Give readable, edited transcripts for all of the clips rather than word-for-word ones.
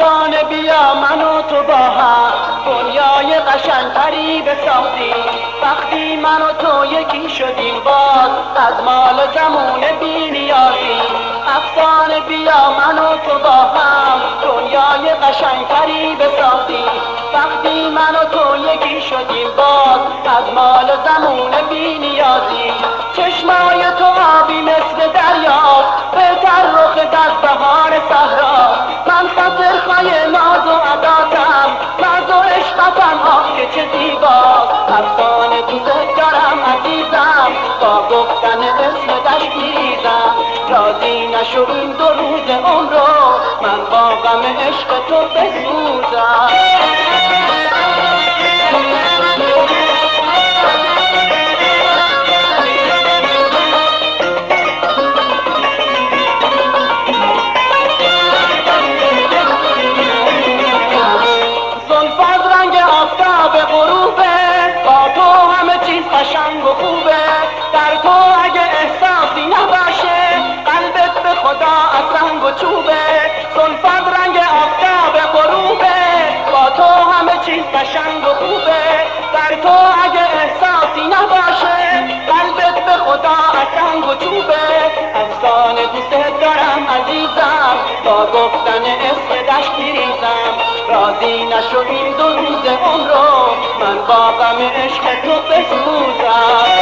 افسانه بیا من و تو با هم دنیای قشنگتری بسازیم. وقتی من و تو یکی شدیم باز از مال و زمون بی نیازیم. افسانه بیا من و تو با هم دنیای قشنگتری بسازیم. وقتی من و تو یکی شدیم باز از مال و زمون بی نیازیم. چشمای تو آبی مثل دریا بهتر رخ در بهار صحرا. من خاطرخواه ناز و عداتم مرد و عشقتم آه که چه زیباست. افسانه دوست دارم عزیزم با گفتن اسم دشتیزم. راضی نشو این 2 روز عمر رو من با غم عشق تو بسوزم. قشنگ و خوبه در تو اگه احساسی نباشه قلبت به خدا از سنگ و چوبه. زلفت رنگ آفتاب غروبه با تو همه چیز قشنگ و خوبه. در تو اگه احساسی نباشه قلبت به خدا از سنگ و چوبه. افسانه دوست دارم عزیزم با گفتن اسم دشتی ریزم. راضی نشو این 2 روز عمر رو من با غم عشق تو بسوزم.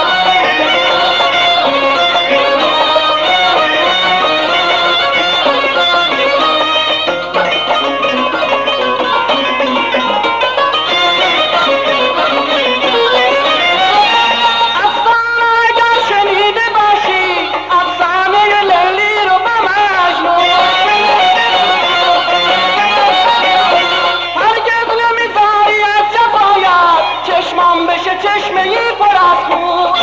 چشمه‌ای پر از خون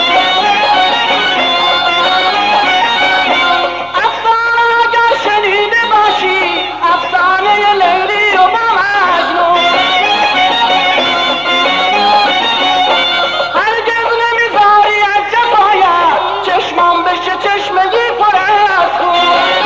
افسانه اگر شنیده باشی افسانه لیلی و مجنون. هرگز نمیذاری از جفایت چشمم بشه چشمه‌ای پر از خون.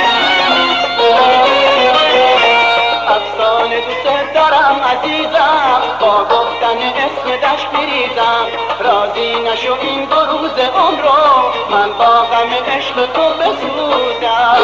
افسانه دوست دارم عزیزم با گفتن اسم دشت بریزم. راضی نشو این 2 روز عمر رو من با غم عشق تو بسوزم.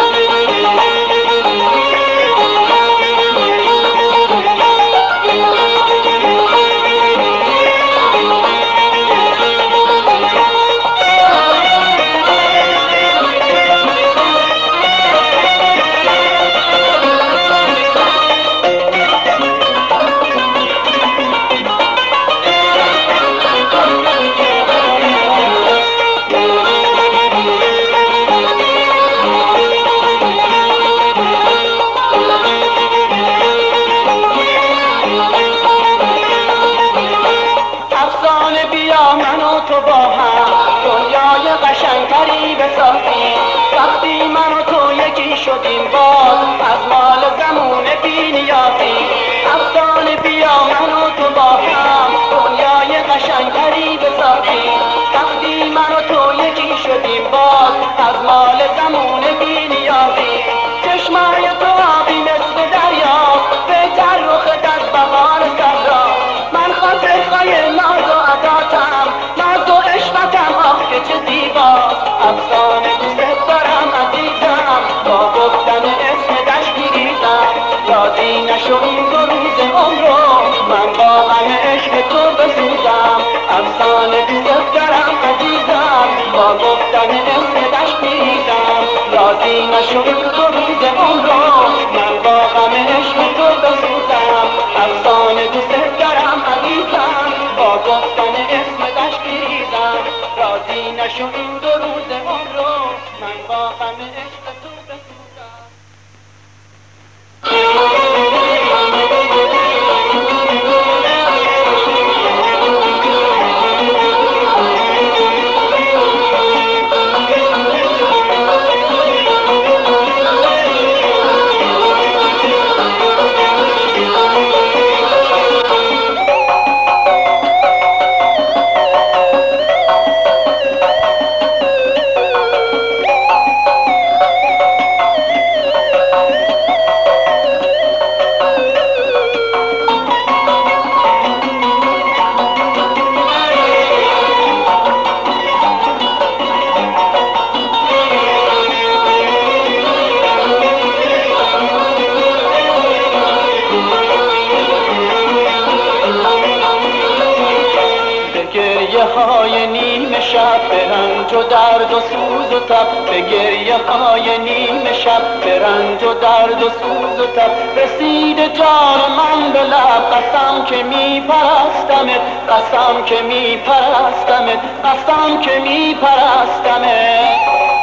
تو با هم دنیای قشنگتری بسازیم. وقتی من و تو یکی شدیم باز از مال زمون بی نیازیم. افسانه بیا من و تو با هم دنیای قشنگتری بسازیم. وقتی من و تو یکی شدیم باز از مال زمون بی نیازیم. چشمای تو آبی مثل دریا بهتر رخ در بهار صحرا. من خاطرخواه ناز و عداتم مرد و عشقتم آه که چه زیباست. افسانه دوست دارم عزیزم با گفتن اسم دشتی ریزم. راضی نشو این 2 روز عمر رو من با غم عشق تو بسوزم. افسانه دوست دارم عزیزم با گفتن اسم دشتی ریزم. راضی نشو این 2 روز عمر رو من با غم عشق تو بسوزم. افسانه دوست دارم عزیزم با گفتن اسم دشتی ریزم. راضی نشو این 2 روز عمر رو من با غم عشق تو بسوزم. های نیمه شب به رنج و درد و سوز و تب، به گریه های نیمه شب به رنج و درد و سوز و تب، رسید جان من به لب، قسم که می پرستمت، قسم که می پرستمت، قسم که می پرستمت.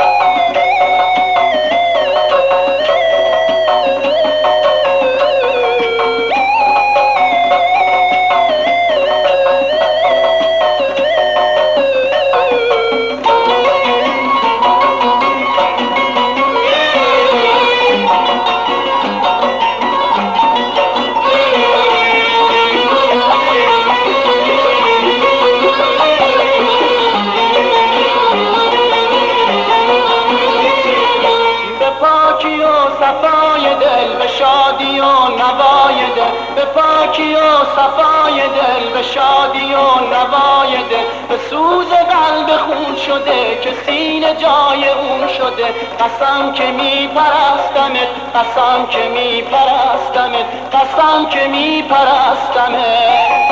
صفای دل به شادی و نوای دل، به پاکی و صفای دل به شادی و نوای دل، به سوز قلب خون شده که سینه جای اون شده، قسم که می پرستمت، قسم که می پرستمت، قسم که می پرستمت.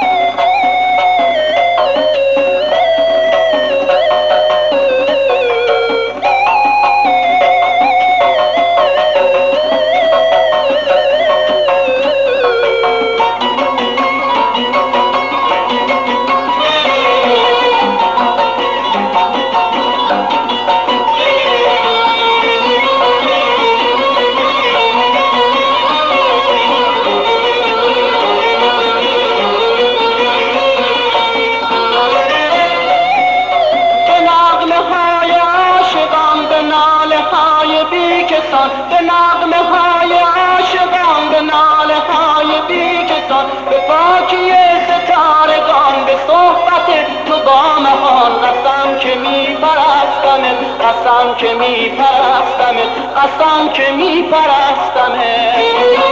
به نغمه های عاشقان، به ناله های بیکسان، به پاکی ستارگان، به صحبت تو با مهان، قسم که می پرستمت، قسم که می پرستمت، قسم که می پرستمت.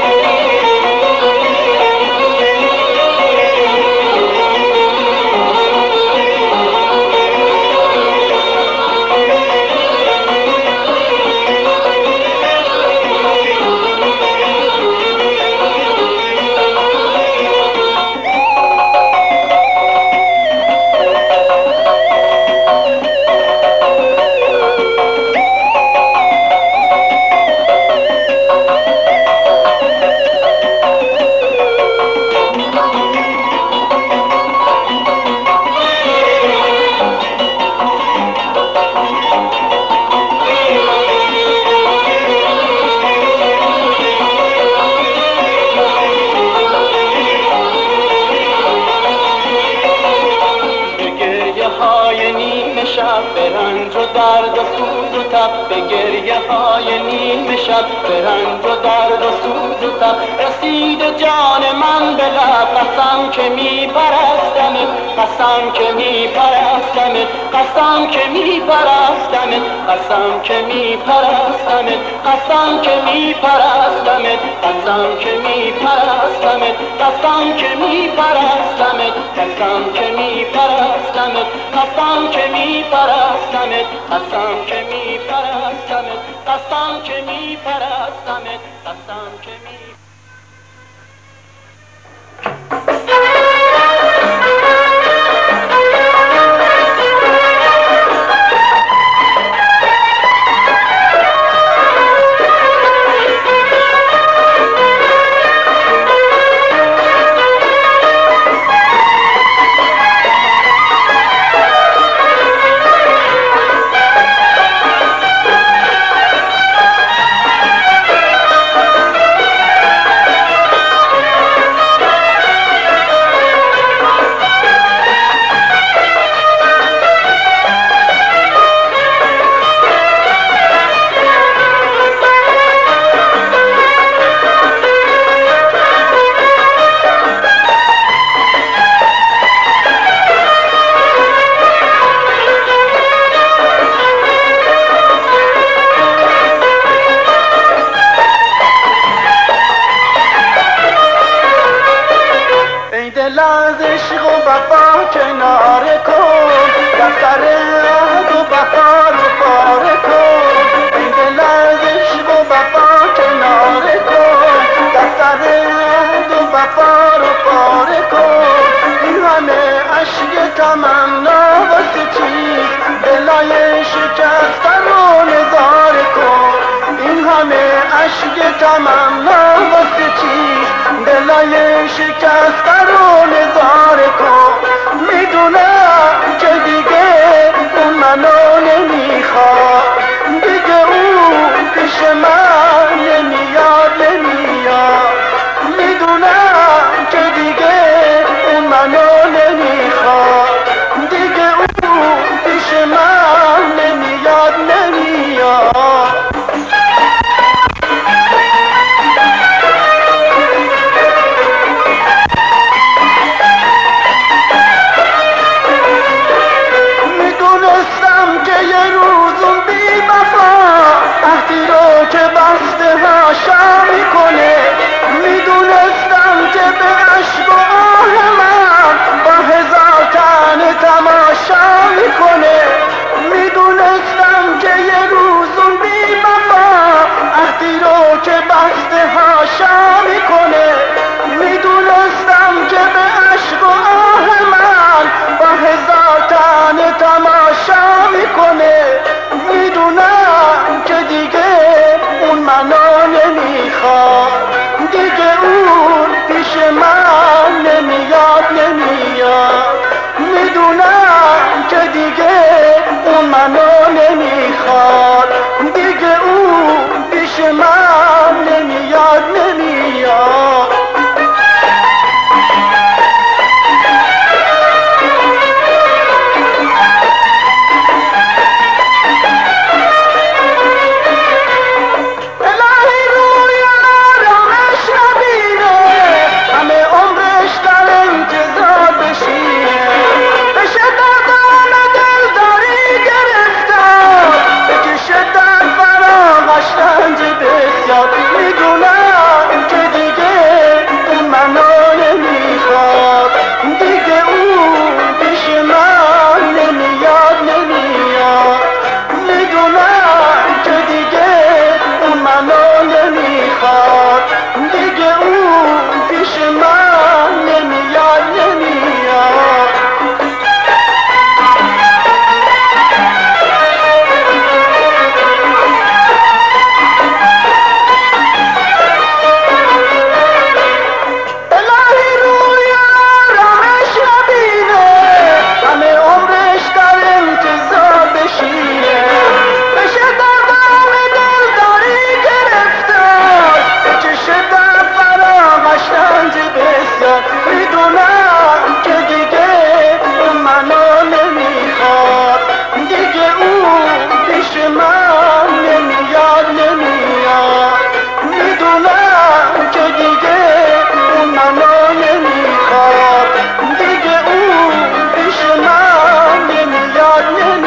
شب به رنج و درد و سوز و تب، به گریه های نیمه شب به رنج و درد و سوز و تب، رسید جان من به لب، قسم که می پرستمت، قسم که می پرستمت، قسم که می پرستمت، قسم که می پرستمت، قسم که می پرستمت، قسم که می پرستمت، قسم که می پرستمت، قسم که می پرستمت، قسم که می پرستمت، قسم که می پرستمت، قسم که می پرستمت، قسم که می کنار کن، دفتر عهد و وفا رو پاره کن، این دل از عشق و وفا کنار کن، دفتر عهد و وفا رو پاره کن، این همه اشک تمنا تمنا واسه چی دلای شکسته رو نظاره کن میدونم که دیگه اون منو نمیخواد دیگه اون پیش من نمیاد میدونم که دیگه اون منو نمیخواد دیگه اون پیش من نمیاد میدونستم که یه روز اون بی وفا عهدی رو که بسته هاشا میکنه میدونستم که به عشق و آه من با هزار تن تماشا میکنه میدونستم که یه روز اون بی وفا عهدی رو که بسته هاشا میکنه میدونستم که به عشق و آه من با هزار تن تماشا میکنه میدونم که دیگه اون منو نمیخواد دیگه اون پیش من نمیاد میدونم که دیگه اون منو نمیخواد دیگه اون پیش من نمیاد میدونم که دیگه اون منو نمیخواد دیگه اون پیش من نمیاد میدونم که دیگه اون منو نمیخواد دیگه اون پیش من نمیاد میدونم که دیگه اون منو نمیخواد دیگه اون پیش من نمیاد میدونم که دیگه اون منو نمیخواد دیگه اون پیش من نمیاد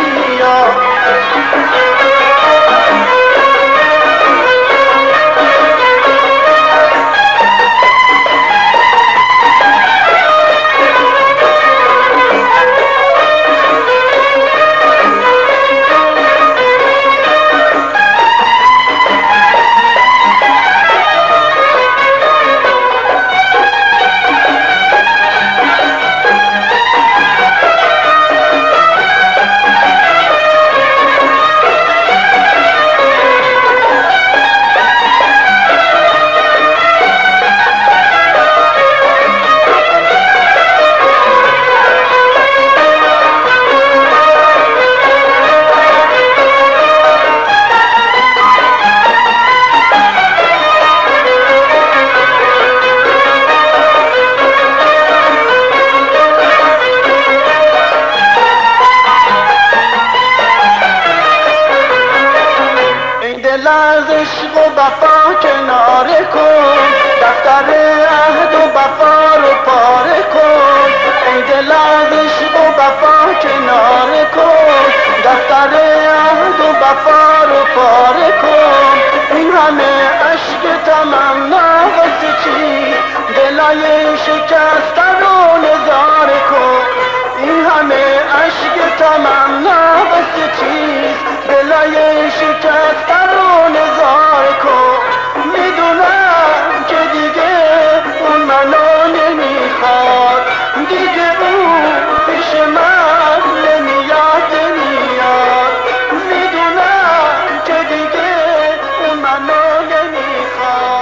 از عشق و وفا کناره کن دفتر عهد و وفا رو پاره کن ای دل از عشق و وفا کناره کن دفتر عهد و وفا رو پاره کن این همه عشق تمنا واسه چی دلای شکسته رو نظاره کن این همه عشق تمنا واسه چی دلای شکسته رو نظاره کن میدونم که دیگه اون منو نمیخواد دیگه اون پیش من نمیاد میدونم که دیگه اون منو نمیخواد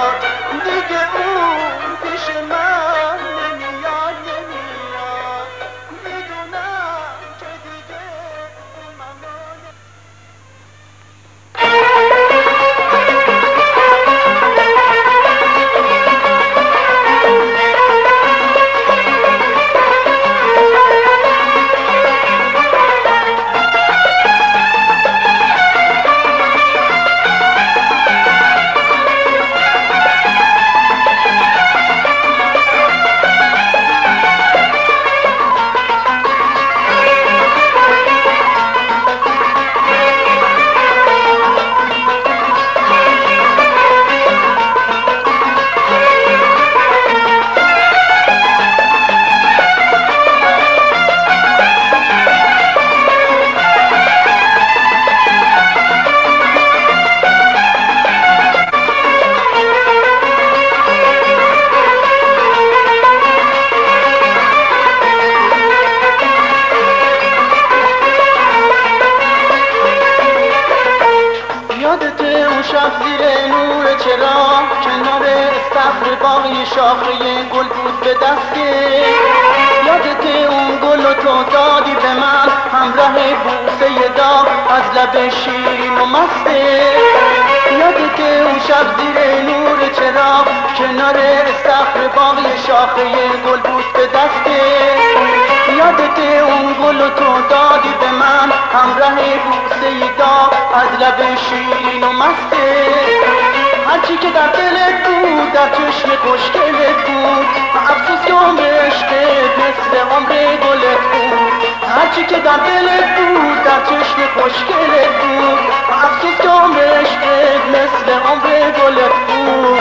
باغی شاخه گل بود به دسته. یادت اون گل و تو دادی به من همراه بوسه داغ از لب شیرین و مسته. یادت اون شب زیر نور چراغ کنار استخر باغی شاخه گل بود به دسته. یادت اون گل و تو دادی به من همراه بوسه داغ از لب شیرین و مسته. هرچی که در دلت بود در چشم خوشگلت بود، افسوس که عمر عشقت مثل عمر گلت بود. هرچی که در دلت بود در چشم خوشگلت بود، افسوس که عمر عشقت مثل عمر گلت بود.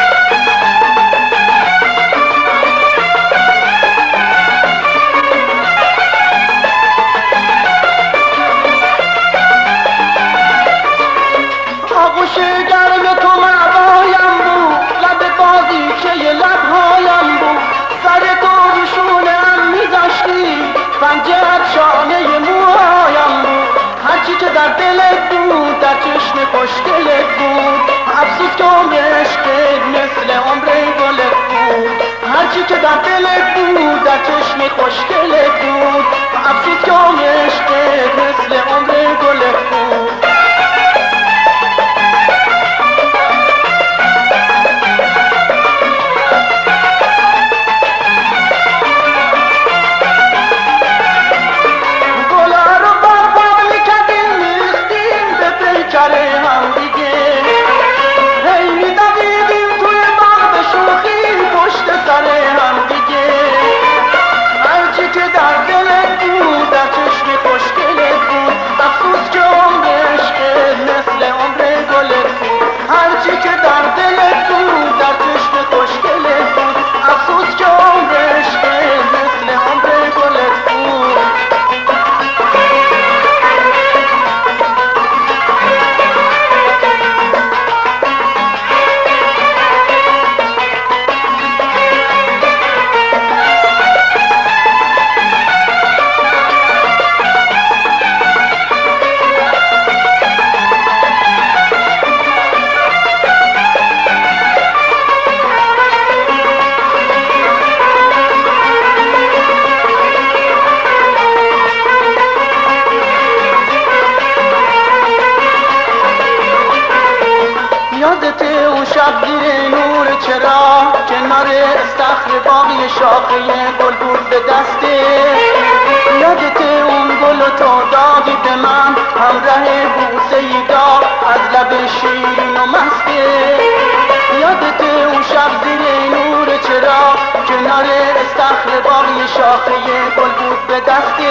آغوش گرم تو معبایم بود، لب بازیچه لبهایم بود. سر تو رو شونه‌ام میذاشتی، پنجه‌ات شانه موهایم بود. هرچی که در دلت بود در چشم خوشگلت بود، افسوس که عمر عشقت مثل عمر گلت بود. هرچی که در دلت بود در چشم خوشگلت بود، افسوس که عمر عشقت مثل عمر گلت بود. یادت اون شب زیر نور چراغ کنار استخر باغی شاخه گل بود به دسته. یادت اون گل و تو دادی به من همراه بوسه داغ از لب شیرین و مسته. یادت اون شب زیر نور چراغ کنار استخر باغی شاخه گل بود به دسته.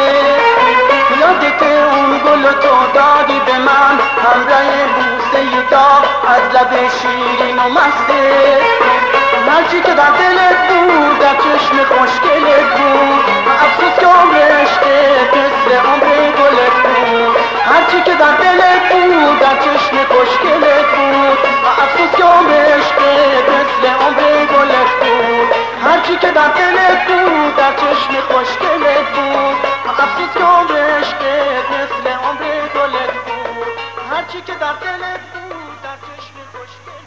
یادت اون گل و تو دادی به من همراه بوسه داغ از لب شیرین و مسته. هرچی که در دلت بود در چشم خوشگلت بود، افسوس که عمر عشقت مثل عمر گلت بود. هرچی که در دلت بود در چشم خوشگلت بود، افسوس که عمر عشقت مثل عمر گلت بود. هرچی که در دلت بود در چشم خوشگلت بود، افسوس که عمر عشقت مثل عمر گلت بود. هرچی که در دلت بود در چشم خوشگلت.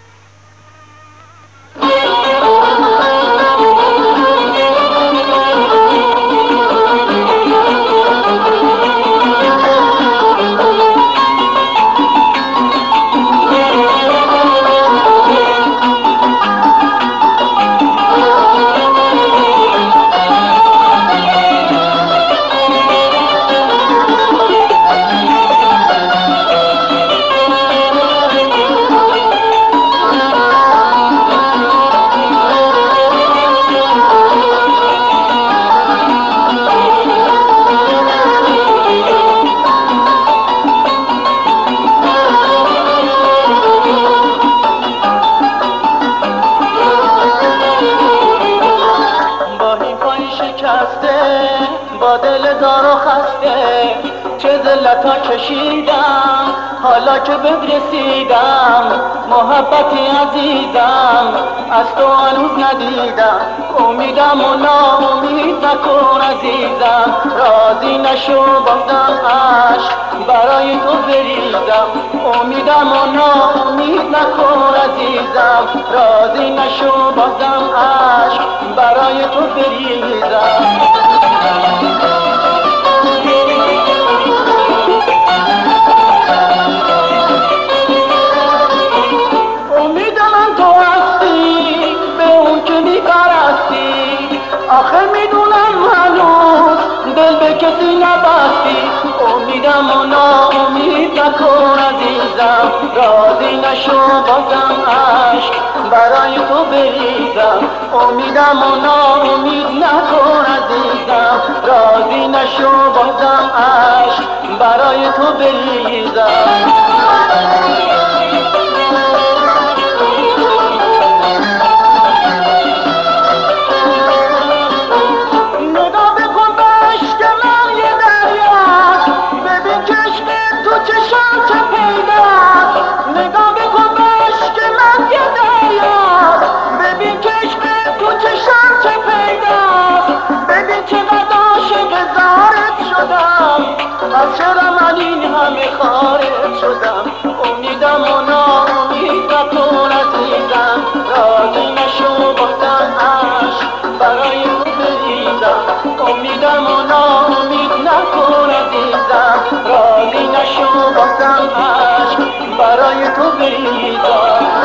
با دل دار و خسته چه ذلت‌ها کشیدم، حالا که برسیدم محبتی عزیزم از تو هنوز ندیدم. امیدم و ناامید نکن عزیزم، راضی نشو بازم عشق برای تو بریزم. امیدم و ناامید نکن عزیزم، راضی نشو بازم عشق برای تو بریزم. امید من تو هستی به اون که میپرستی، آخه میدونم هنوز دل به کسی نبستی. امیدم و ناامید نکن عزیزم، راضی نشو بازم عشق برای تو بریزم. امیدم و ناامید نکن عزیزم، راضی نشو بازم عشق برای تو بریزم. از چرا من این همه خارج شدم؟ امیدم و ناامید نکن عزیزم، راضی نشو بازم عشق برای تو بریزم. امیدم و ناامید نکن عزیزم، راضی نشو بازم عشق برای تو بریزم.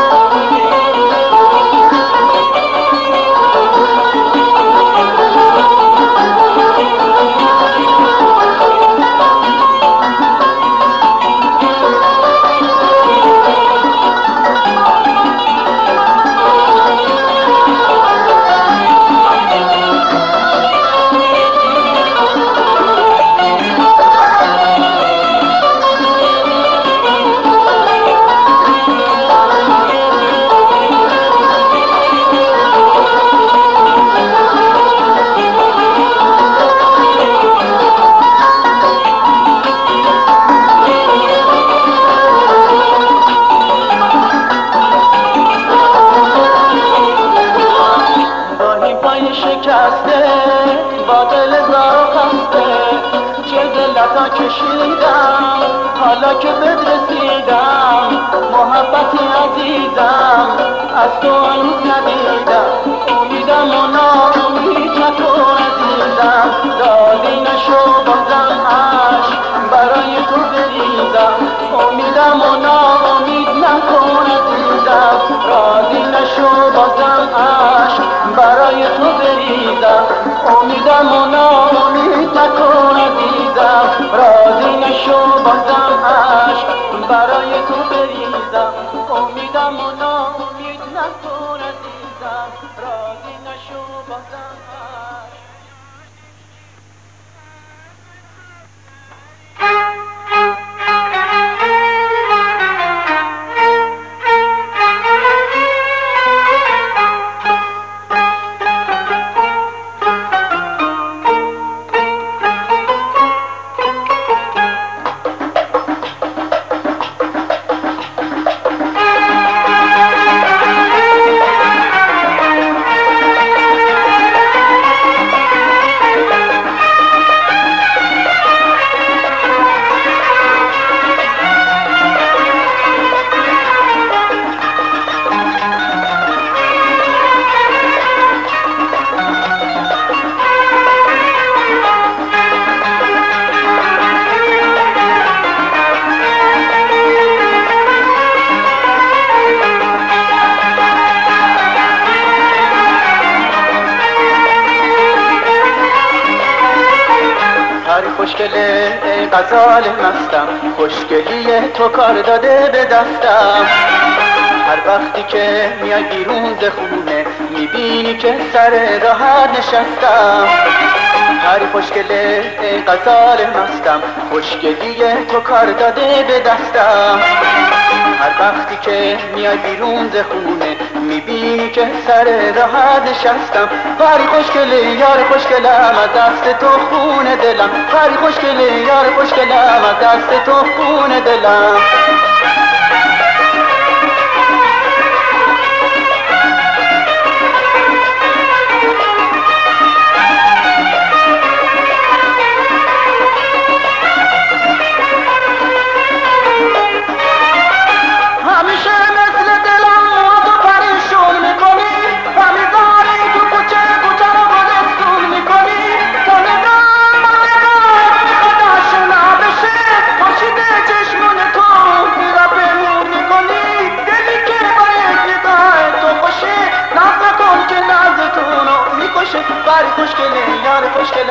شکسته با دل زار خسته، چه دلتا کشیدم حالا که بد رسیدم. محبتی عزیزم از تو هنوز ندیدم. امیدم و ناامید نکن عزیزم، راضی نشو بازم عشق برای تو بریزم. امیدم و ناامید نکن عزیزم، راضی نشو بازم عشق برای تو بریزم. امیدم و ناامید نکن عزیزم، راضی نشو بازم عشق برای تو بریزم. امیدم و ناامید نکن عزیزم، راضی نشو بازم عشق. خوشگله ای غزال مستم، خوشگلی تو کار داده به دستم. هر وقتی که میای بیرون ز خونه میبینی که سر راحت نشستم. هر خوشگله ای غزال مستم، خوشگلی تو کار داده به دستم. هر وقتی که میای بیرون ز خونه میبینی که سر راحت نشستم. پری خوشگله یار خوشگلم از دست تو خون دلم، پری خوشگله یار خوشگلم از دست تو خون دلم. همیشه مثل دلم تو پریشون میکنی،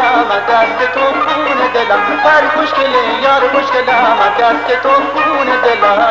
خوشگلم از دست تو خون دلم پری خوشگله یار خوشگلم از دست تو خون دلم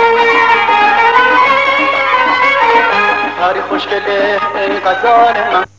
پری خوشگله ای غزال من